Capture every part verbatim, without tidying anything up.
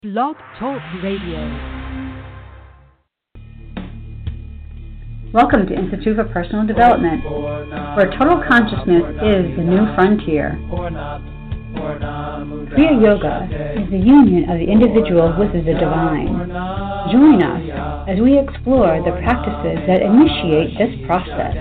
Blog Talk Radio. Welcome to Institute for Personal Development, where total consciousness is the new frontier. Kriya Yoga is the union of the individual with the divine. Join us as we explore the practices that initiate this process.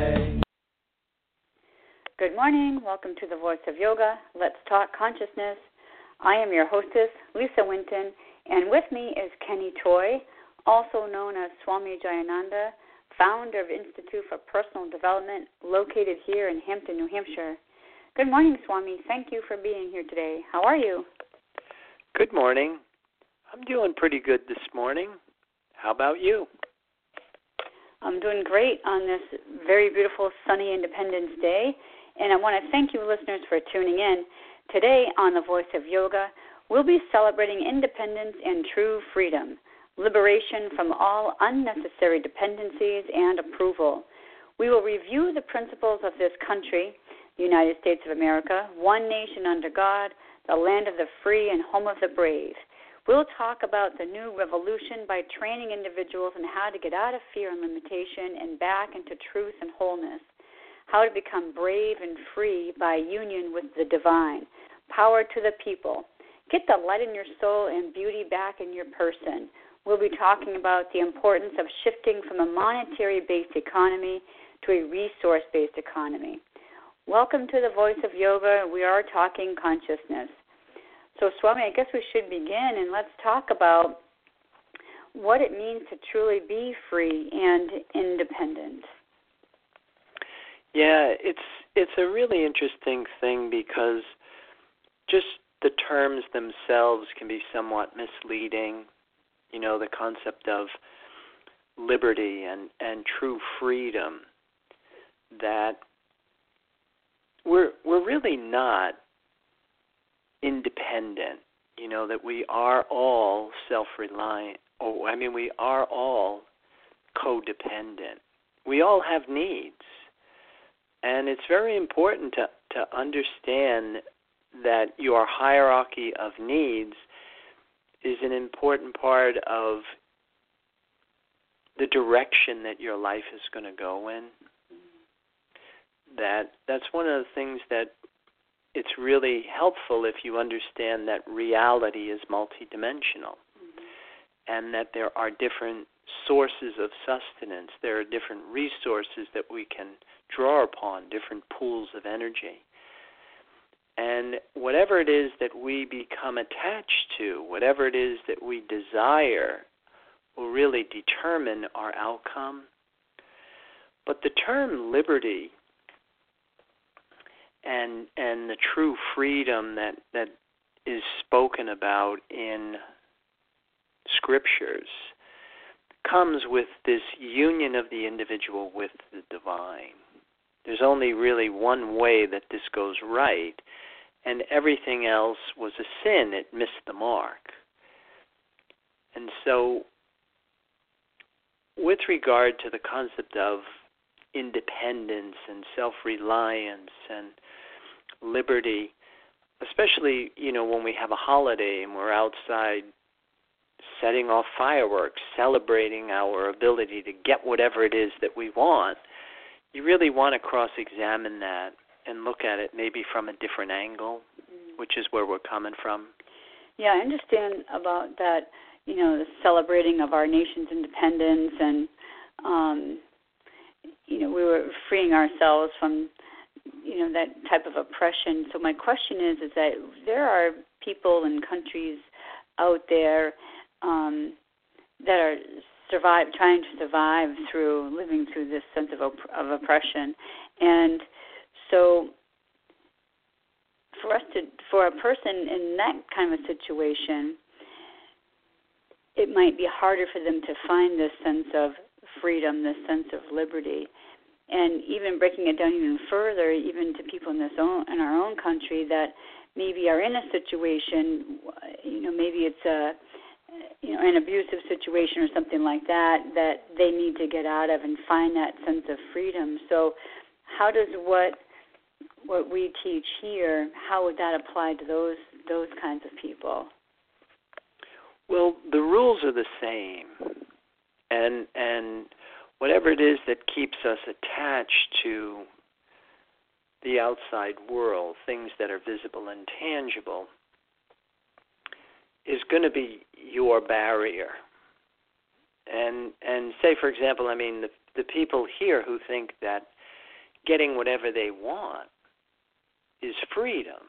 Good morning. Welcome to the Voice of Yoga. Let's talk consciousness. I am your hostess, Lisa Winton, and with me is Kenny Toy, also known as Swami Jayananda, founder of Institute for Personal Development, located here in Hampton, New Hampshire. Good morning, Swami. Thank you for being here today. How are you? Good morning. I'm doing pretty good this morning. How about you? I'm doing great on this very beautiful, sunny Independence Day, and I want to thank you, listeners, for tuning in. Today on The Voice of Yoga, we'll be celebrating independence and true freedom, liberation from all unnecessary dependencies and approval. We will review the principles of this country, the United States of America, one nation under God, the land of the free and home of the brave. We'll talk about the new revolution by training individuals in how to get out of fear and limitation and back into truth and wholeness, how to become brave and free by union with the divine. Power to the people. Get the light in your soul and beauty back in your person. We'll be talking about the importance of shifting from a monetary-based economy to a resource-based economy. Welcome to the Voice of Yoga. We are talking consciousness. So, Swami, I guess we should begin, and let's talk about what it means to truly be free and independent. Yeah, it's it's a really interesting thing because just the terms themselves can be somewhat misleading. You know, the concept of liberty and, and true freedom, that we're we're really not independent. You know, that we are all self-reliant. Oh, I mean, we are all codependent. We all have needs. And it's very important to, to understand that your hierarchy of needs is an important part of the direction that your life is going to go in. That that's one of the things that it's really helpful if you understand that reality is multidimensional, mm-hmm. and that there are different sources of sustenance. There are different resources that we can draw upon, different pools of energy. And whatever it is that we become attached to, whatever it is that we desire, will really determine our outcome. But the term liberty and and the true freedom that, that is spoken about in scriptures comes with this union of the individual with the divine. There's only really one way that this goes right, and everything else was a sin. It missed the mark. And so, with regard to the concept of independence and self-reliance and liberty, especially, you know, when we have a holiday and we're outside setting off fireworks, celebrating our ability to get whatever it is that we want, you really want to cross-examine that and look at it maybe from a different angle, which is where we're coming from. Yeah, I understand about that, you know, the celebrating of our nation's independence and, um, you know, we were freeing ourselves from, you know, that type of oppression. So my question is, is that there are people and countries out there um, that are survive, trying to survive through living through this sense of, op- of oppression, and so for us to, for a person in that kind of a situation, it might be harder for them to find this sense of freedom, this sense of liberty, and even breaking it down even further, even to people in this own, in our own country that maybe are in a situation, you know, maybe it's a you know, an abusive situation or something like that, that they need to get out of and find that sense of freedom. So how does what what we teach here, how would that apply to those those kinds of people? Well, the rules are the same. And and whatever it is that keeps us attached to the outside world, things that are visible and tangible, is going to be your barrier. And and say, for example, I mean, the, the people here who think that getting whatever they want is freedom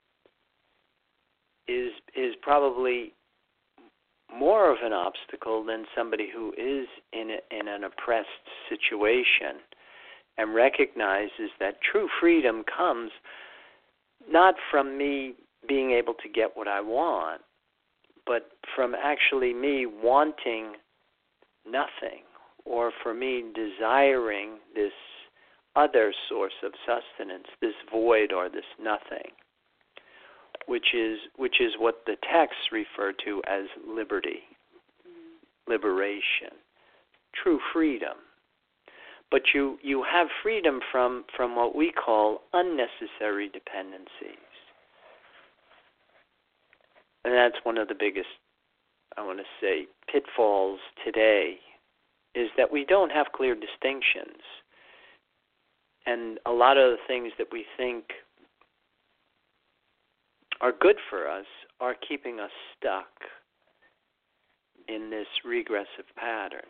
is is probably more of an obstacle than somebody who is in a, in an oppressed situation and recognizes that true freedom comes not from me being able to get what I want, but from actually me wanting nothing, or for me desiring this other source of sustenance, this void or this nothing, which is which is what the texts refer to as liberty, liberation, true freedom. But you, you have freedom from, from what we call unnecessary dependencies. And that's one of the biggest, I want to say, pitfalls today, is that we don't have clear distinctions. And a lot of the things that we think are good for us are keeping us stuck in this regressive pattern.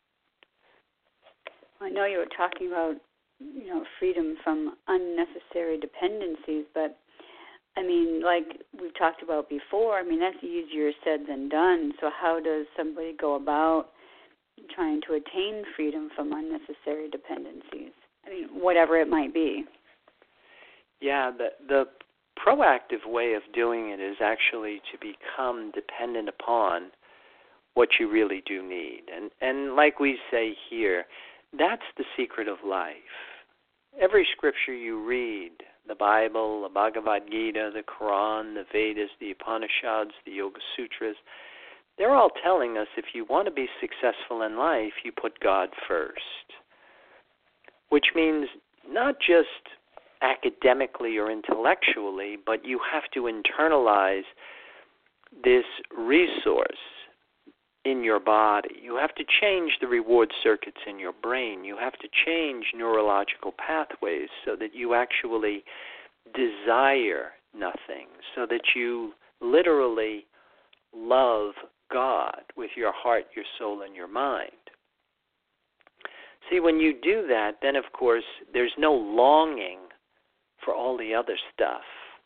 I know you were talking about, you know, freedom from unnecessary dependencies, but I mean, like we've talked about before, I mean, that's easier said than done. So how does somebody go about trying to attain freedom from unnecessary dependencies? I mean, whatever it might be. Yeah, the the proactive way of doing it is actually to become dependent upon what you really do need. And and like we say here, that's the secret of life. Every scripture you read, the Bible, the Bhagavad Gita, the Quran, the Vedas, the Upanishads, the Yoga Sutras, they're all telling us if you want to be successful in life, you put God first. Which means not just academically or intellectually, but you have to internalize this resource in your body. You have to change the reward circuits in your brain. You have to change neurological pathways so that you actually desire nothing, so that you literally love God with your heart, your soul, and your mind. See, when you do that, then of course there's no longing for all the other stuff.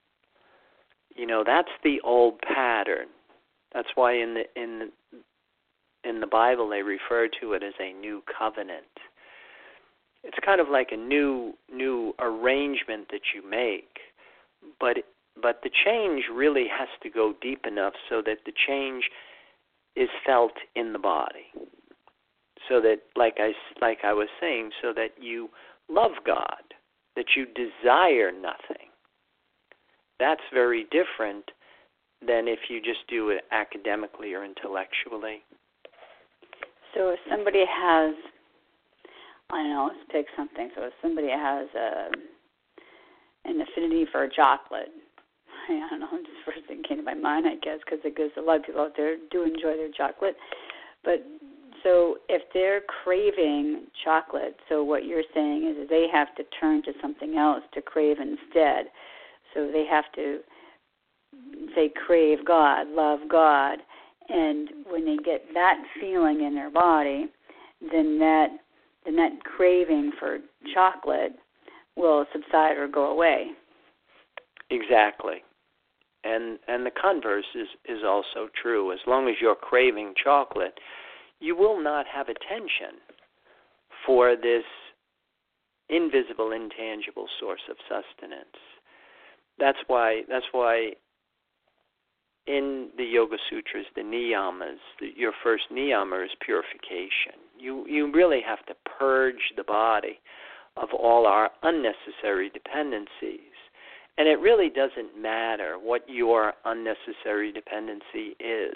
You know, that's the old pattern. That's why in the in the in the Bible they refer to it as a new covenant. It's kind of like a new new arrangement that you make, but but the change really has to go deep enough so that the change is felt in the body. So that, like I, like I was saying, so that you love God, that you desire nothing. That's very different than if you just do it academically or intellectually. So if somebody has, I don't know, let's pick something. So if somebody has a, an affinity for chocolate, I don't know, just first thing came to my mind, I guess, because it goes, a lot of people out there do enjoy their chocolate. But so if they're craving chocolate, so what you're saying is they have to turn to something else to crave instead. So they have to, they crave God, love God, and when they get that feeling in their body, then that then that craving for chocolate will subside or go away. Exactly. And and the converse is, is also true. As long as you're craving chocolate, you will not have attention for this invisible, intangible source of sustenance. That's why that's why in the Yoga Sutras, the niyamas, the, your first niyama is purification. You you really have to purge the body of all our unnecessary dependencies. And it really doesn't matter what your unnecessary dependency is.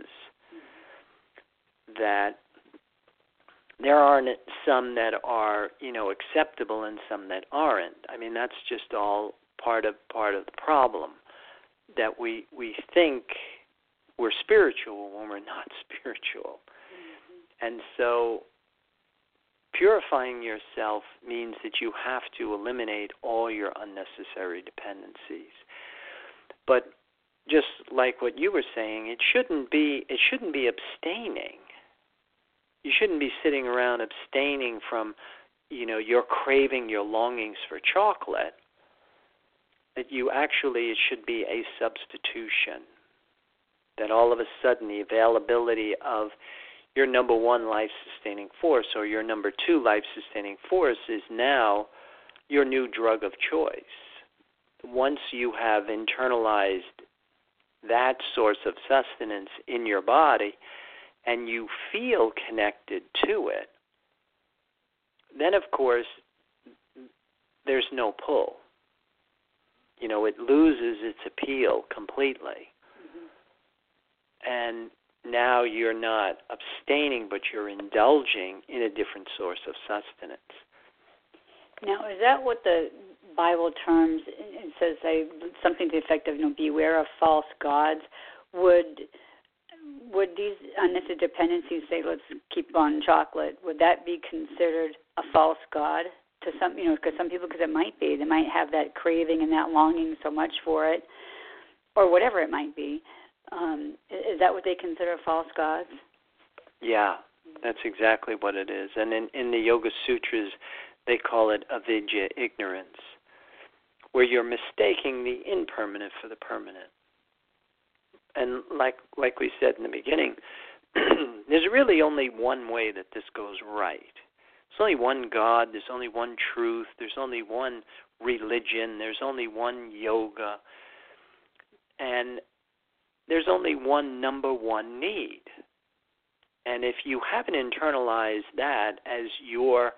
That there are some that are, you know, acceptable and some that aren't. I mean, that's just all part of part of the problem. That we we think we're spiritual when we're not spiritual. Mm-hmm. And so purifying yourself means that you have to eliminate all your unnecessary dependencies. But just like what you were saying, it shouldn't be it shouldn't be abstaining. You shouldn't be sitting around abstaining from, you know, your craving, your longings for chocolate. That you actually, it should be a substitution. That all of a sudden the availability of your number one life-sustaining force or your number two life-sustaining force is now your new drug of choice. Once you have internalized that source of sustenance in your body and you feel connected to it, then, of course, there's no pull. You know, it loses its appeal completely. Mm-hmm. And now you're not abstaining, but you're indulging in a different source of sustenance. Now, is that what the Bible terms, it says say, something to the effect of, you know, beware of false gods? Would would these unnecessary dependencies, say, let's keep on chocolate, would that be considered a false god to some, you know, because some people, because it might be, they might have that craving and that longing so much for it, or whatever it might be. Um, is that what they consider false gods? Yeah, that's exactly what it is. And in, in the Yoga Sutras, they call it avidya, ignorance, where you're mistaking the impermanent for the permanent. And like like we said in the beginning, there's really only one way that this goes right. There's only one God, there's only one truth, there's only one religion, there's only one yoga, and there's only one number one need. And if you haven't internalized that as your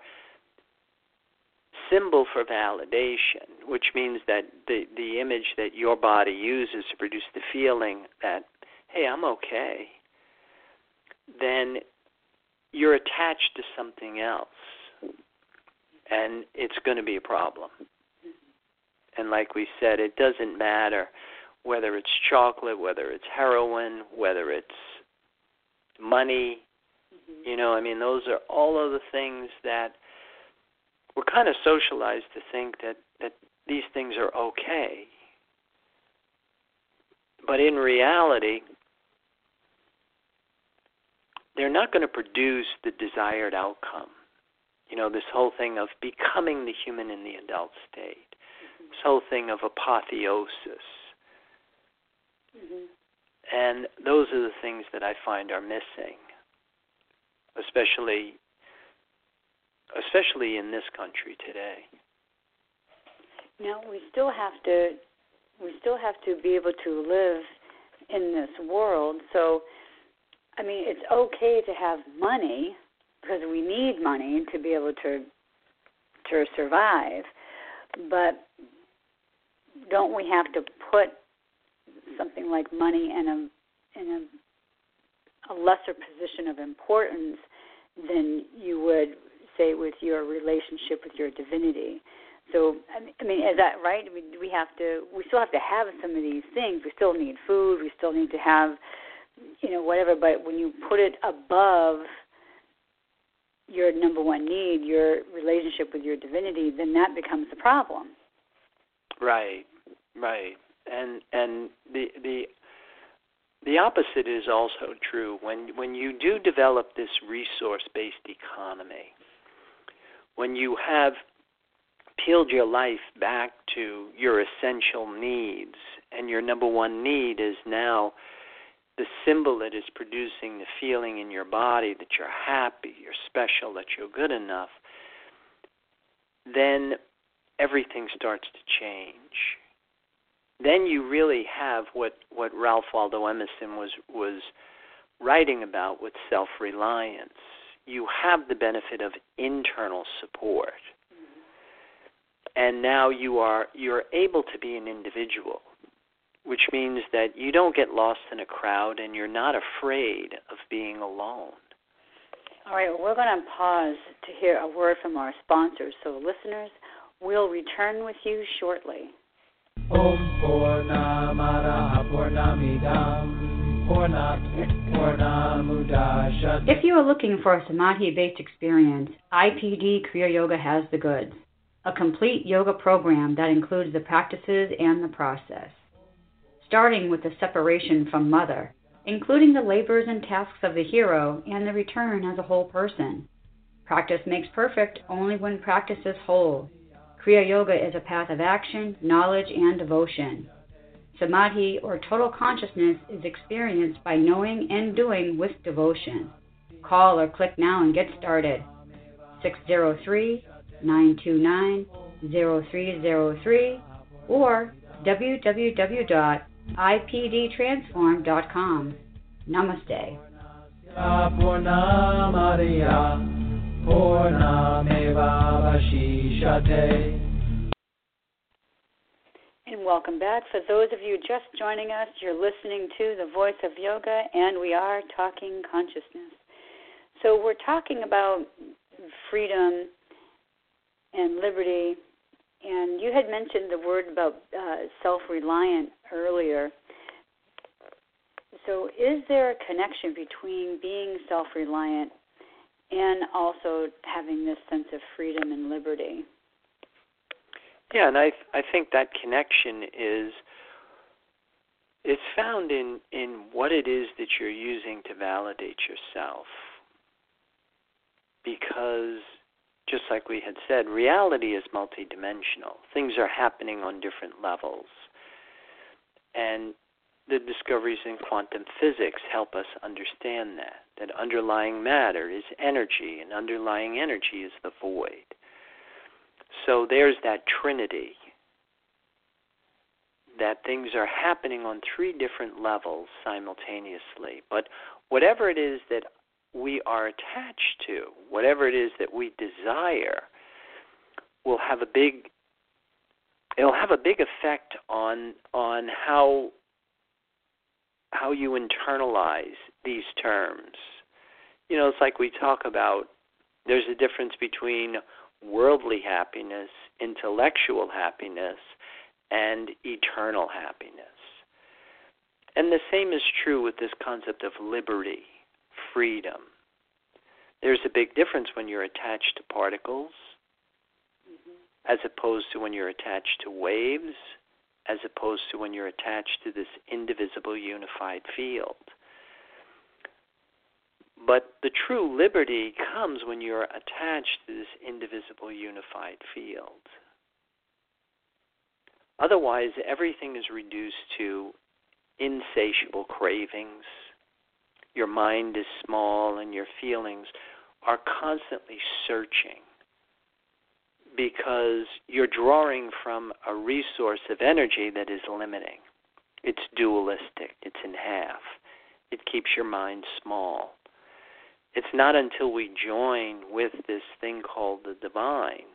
symbol for validation, which means that the, the image that your body uses to produce the feeling that, hey, I'm okay, then you're attached to something else, and it's going to be a problem. And like we said, it doesn't matter whether it's chocolate, whether it's heroin, whether it's money. You know, I mean, those are all of the things that we're kind of socialized to think that, that these things are okay. But in reality, they're not going to produce the desired outcome. You know, this whole thing of becoming the human in the adult state, mm-hmm. this whole thing of apotheosis. Mm-hmm. And those are the things that I find are missing, especially especially in this country today. Now, we still have to we still have to be able to live in this world. So, I mean, it's okay to have money because we need money to be able to to survive. But don't we have to put something like money in a in a, a lesser position of importance than you would, say, with your relationship with your divinity? So, I mean, is that right? I mean, we have to, we still have to have some of these things. We still need food. We still need to have, you know, whatever. But when you put it above your number one need, your relationship with your divinity, then that becomes the problem. Right, right. And and the the the opposite is also true. When when you do develop this resource-based economy, when you have peeled your life back to your essential needs, and your number one need is now the symbol that is producing the feeling in your body that you're happy, you're special, that you're good enough, then everything starts to change. Then you really have what, what Ralph Waldo Emerson was was writing about with self-reliance. You have the benefit of internal support. And now you are you're able to be an individual, which means that you don't get lost in a crowd and you're not afraid of being alone. All right, well, we're going to pause to hear a word from our sponsors. So, listeners, we'll return with you shortly. Om Purnamada Purnamidam If you are looking for a Samadhi-based experience, I P D Kriya Yoga has the goods. A complete yoga program that includes the practices and the process. Starting with the separation from mother, including the labors and tasks of the hero and the return as a whole person. Practice makes perfect only when practice is whole. Kriya Yoga is a path of action, knowledge, and devotion. Samadhi, or total consciousness, is experienced by knowing and doing with devotion. Call or click now and get started. six zero three, nine two nine, zero three zero three or w w w dot i p d transform dot com. Namaste. And welcome back. For those of you just joining us, you're listening to The Voice of Yoga, and we are talking consciousness. So we're talking about freedom and liberty, and you had mentioned the word about uh, self-reliant earlier. So is there a connection between being self-reliant and also having this sense of freedom and liberty? Yeah, and I I think that connection is it's found in, in what it is that you're using to validate yourself. Because just like we had said, reality is multidimensional. Things are happening on different levels. And the discoveries in quantum physics help us understand that, that underlying matter is energy, and underlying energy is the void. So there's that trinity, that things are happening on three different levels simultaneously. But whatever it is that we are attached to, whatever it is that we desire, will have a big it'll have a big effect on on how how you internalize these terms. You know, it's like we talk about there's a difference between worldly happiness, intellectual happiness, and eternal happiness. And the same is true with this concept of liberty, freedom. There's a big difference when you're attached to particles, mm-hmm. as opposed to when you're attached to waves, as opposed to when you're attached to this indivisible unified field. But the true liberty comes when you're attached to this indivisible unified field. Otherwise, everything is reduced to insatiable cravings. Your mind is small and your feelings are constantly searching because you're drawing from a resource of energy that is limiting. It's dualistic. It's in half. It keeps your mind small. It's not until we join with this thing called the divine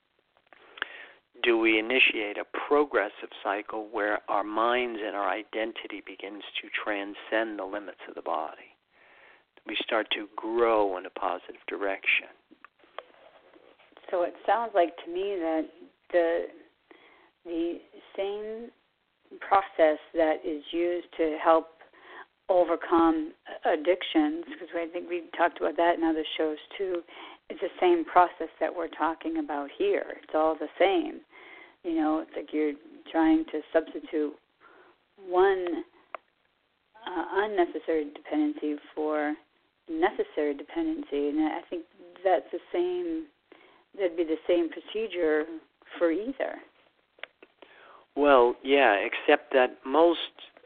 do we initiate a progressive cycle where our minds and our identity begins to transcend the limits of the body. We start to grow in a positive direction. So it sounds like to me that the the same process that is used to help overcome addictions, because I think we talked about that in other shows too, it's the same process that we're talking about here. It's all the same. You know, it's like you're trying to substitute one uh, unnecessary dependency for necessary dependency, and I think that's the same, that'd be the same procedure for either. Well, yeah, except that most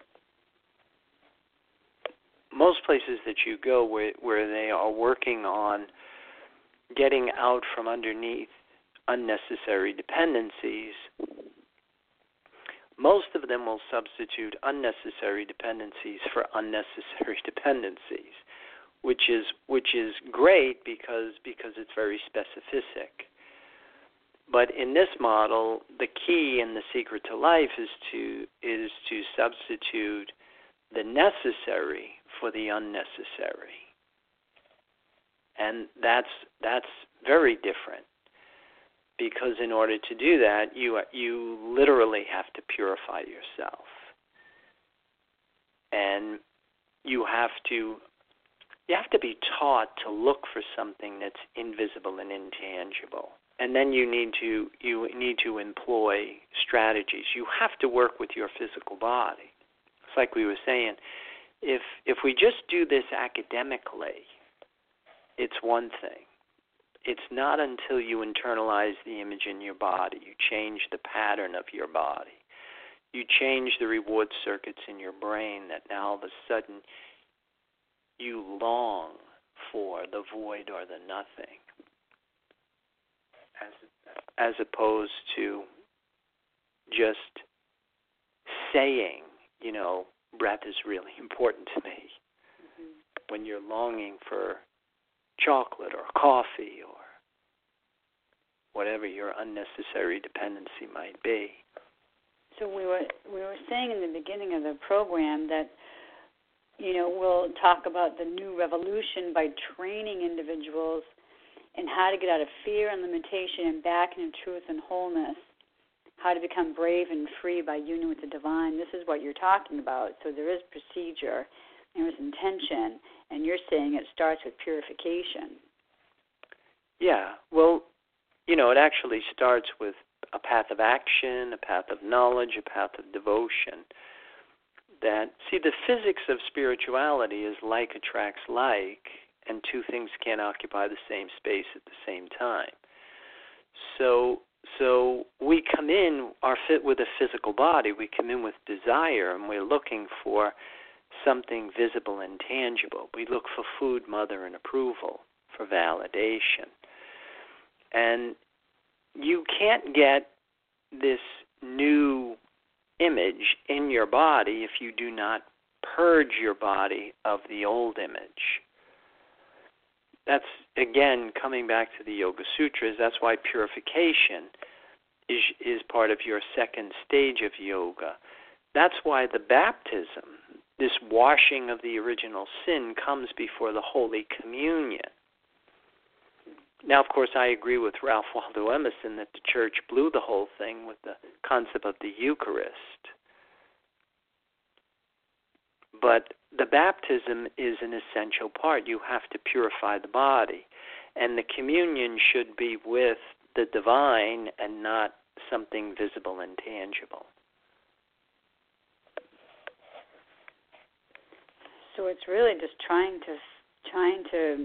most places that you go where, where they are working on getting out from underneath unnecessary dependencies, most of them will substitute unnecessary dependencies for unnecessary dependencies, which is which is great because because it's very specific. But in this model, the key and the secret to life is to is to substitute the necessary for the unnecessary. And that's that's very different, because in order to do that, you you literally have to purify yourself. And you have to you have to be taught to look for something that's invisible and intangible. And then you need to you need to employ strategies. You have to work with your physical body. It's like we were saying, if if we just do this academically, it's one thing. It's not until you internalize the image in your body, you change the pattern of your body, you change the reward circuits in your brain, that now all of a sudden you long for the void or the nothing, as as opposed to just saying, you know, breath is really important to me. Mm-hmm. When you're longing for chocolate or coffee or whatever your unnecessary dependency might be. So we were we were saying in the beginning of the program that, you know, we'll talk about the new revolution by training individuals in how to get out of fear and limitation and back into truth and wholeness, how to become brave and free by union with the divine. This is what you're talking about. So there is procedure, there is intention, and you're saying it starts with purification. Yeah, well, you know, it actually starts with a path of action, a path of knowledge, a path of devotion. That, see, the physics of spirituality is like attracts like, and two things can't occupy the same space at the same time. So, so we come in our fit with a physical body. We come in with desire, and we're looking for something visible and tangible. We look for food, mother, and approval, for validation. And you can't get this new image in your body if you do not purge your body of the old image. That's, again, coming back to the Yoga Sutras, that's why purification is, is part of your second stage of yoga. That's why the baptism, this washing of the original sin, comes before the Holy Communion. Now, of course, I agree with Ralph Waldo Emerson that the Church blew the whole thing with the concept of the Eucharist. But the baptism is an essential part. You have to purify the body. And the communion should be with the divine and not something visible and tangible. So it's really just trying to trying to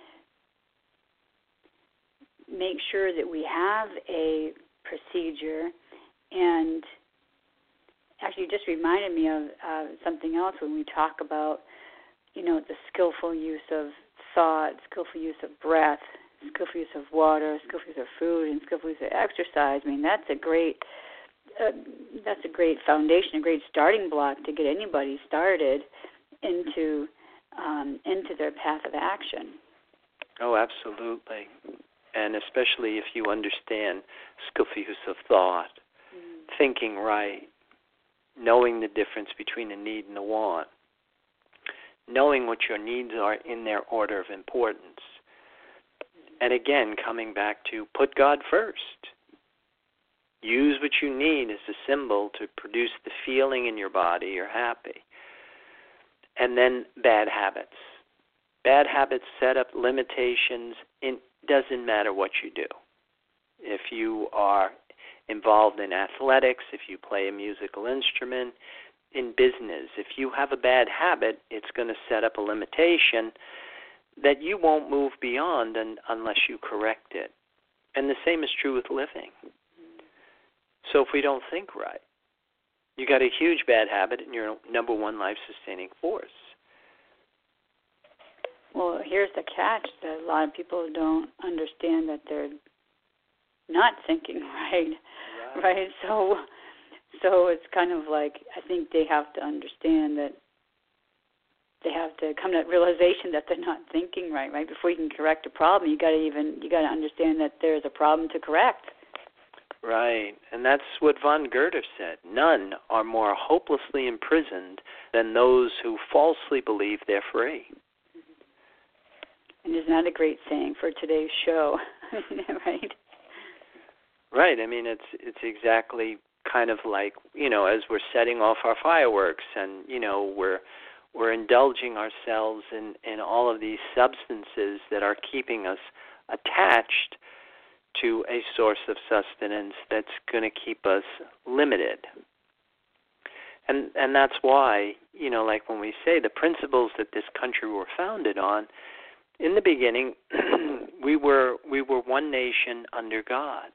make sure that we have a procedure. And actually, you just reminded me of uh, something else when we talk about, you know, the skillful use of thought, skillful use of breath, skillful use of water, skillful use of food, and skillful use of exercise. I mean, that's a great uh, that's a great foundation, a great starting block to get anybody started into um, into their path of action. Oh, absolutely. And especially if you understand skillful use of thought, mm. thinking right, knowing the difference between a need and a want, knowing what your needs are in their order of importance. And again, coming back to put God first. Use what you need as a symbol to produce the feeling in your body you're happy. And then bad habits. Bad habits set up limitations. It doesn't matter what you do. If you are involved in athletics, if you play a musical instrument, in business, if you have a bad habit, it's going to set up a limitation that you won't move beyond un- unless you correct it. And the same is true with living. So if we don't think right, you got a huge bad habit and you're number one life-sustaining force. Well, here's the catch that a lot of people don't understand, that they're not thinking right, right? right? So, so it's kind of like, I think they have to understand that they have to come to that realization that they're not thinking right, right? Before you can correct a problem, you got to even you got to understand that there's a problem to correct. Right, and that's what von Goethe said. None are more hopelessly imprisoned than those who falsely believe they're free. And isn't that a great saying for today's show, right? Right. I mean, it's it's exactly kind of like, you know, as we're setting off our fireworks, and you know, we're we're indulging ourselves in, in all of these substances that are keeping us attached to a source of sustenance that's going to keep us limited. And and that's why, you know, like when we say the principles that this country were founded on, in the beginning, we were we were one nation under God.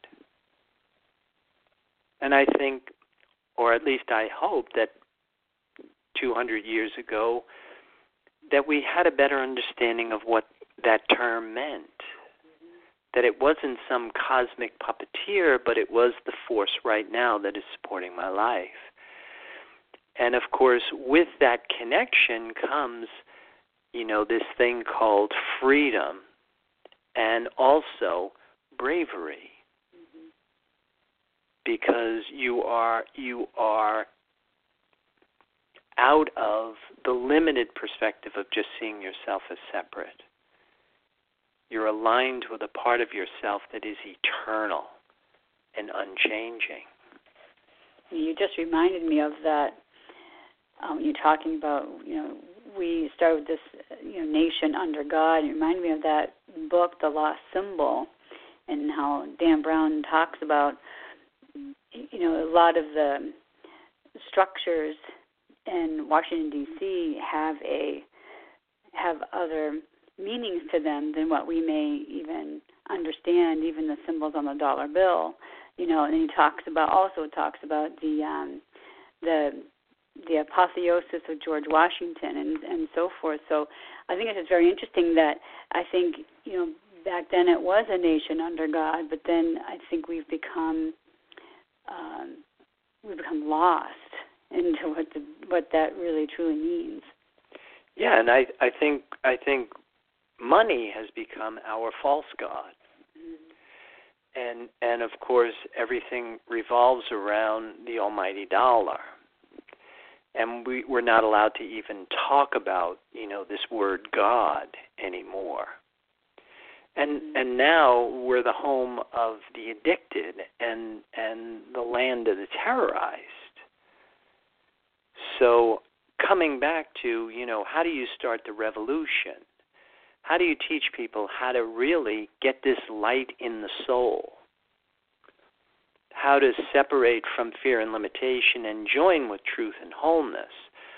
And I think, or at least I hope, that two hundred years ago, that we had a better understanding of what that term meant. That it wasn't some cosmic puppeteer, but it was the force right now that is supporting my life. And of course, with that connection comes, you know, this thing called freedom and also bravery. Mm-hmm. Because you are you are out of the limited perspective of just seeing yourself as separate. You're aligned with a part of yourself that is eternal and unchanging. You just reminded me of that. Um, you're talking about, you know, we started with this, you know, nation under God. It reminded me of that book, The Lost Symbol, and how Dan Brown talks about, you know, a lot of the structures in Washington, D C have a have other meanings to them than what we may even understand, even the symbols on the dollar bill, you know. And he talks about also talks about the um, the the apotheosis of George Washington and and so forth. So I think it's very interesting that I think, you know, back then it was a nation under God, but then I think we've become um, we've become lost into what the, what that really truly means. Yeah, and I I think I think. money has become our false god. Mm-hmm. And and of course everything revolves around the almighty dollar. And we, we're not allowed to even talk about, you know, this word God anymore. And mm-hmm. and now we're the home of the addicted and and the land of the terrorized. So coming back to, you know, how do you start the revolution? How do you teach people how to really get this light in the soul? How to separate from fear and limitation and join with truth and wholeness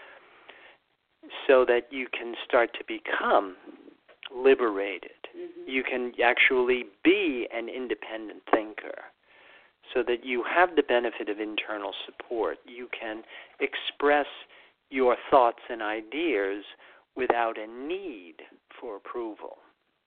so that you can start to become liberated. Mm-hmm. You can actually be an independent thinker so that you have the benefit of internal support. You can express your thoughts and ideas without a need for approval.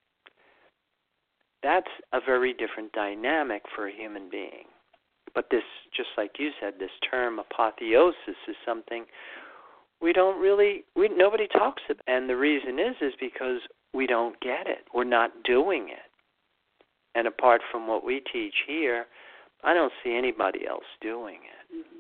That's a very different dynamic for a human being. But this, just like you said, this term apotheosis is something we don't really, we nobody talks about. And the reason is, is because we don't get it. We're not doing it. And apart from what we teach here, I don't see anybody else doing it. Mm-hmm.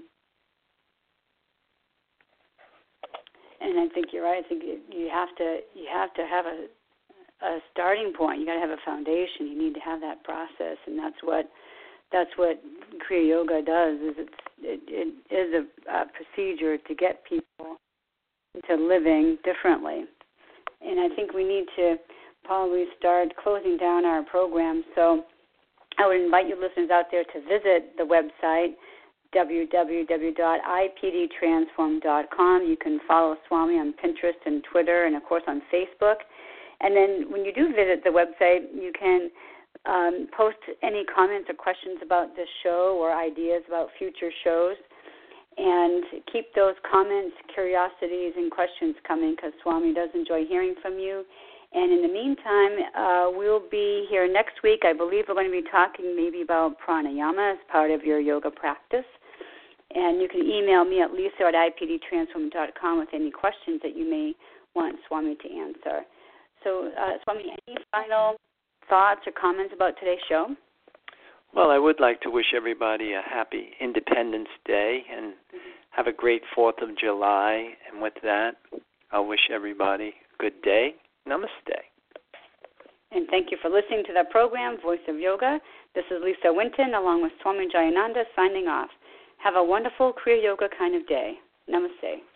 And I think you're right. I think you, you have to you have to have a a starting point. You got to have a foundation. You need to have that process, and that's what that's what Kriya Yoga does. Is it's it, it is a, a procedure to get people to living differently. And I think we need to probably start closing down our program. So I would invite you listeners out there to visit the website w w w dot i p d transform dot com. You can follow Swami on Pinterest and Twitter and, of course, on Facebook. And then when you do visit the website, you can um, post any comments or questions about this show or ideas about future shows. And keep those comments, curiosities, and questions coming because Swami does enjoy hearing from you. And in the meantime, uh, we'll be here next week. I believe we're going to be talking maybe about pranayama as part of your yoga practice. And you can email me at lisa at i p d transform dot com with any questions that you may want Swami to answer. So, uh, Swami, any final thoughts or comments about today's show? Well, I would like to wish everybody a happy Independence Day and mm-hmm. have a great fourth of July. And with that, I'll wish everybody a good day. Namaste. And thank you for listening to the program, Voice of Yoga. This is Lisa Winton along with Swami Jayananda signing off. Have a wonderful Kriya Yoga kind of day. Namaste.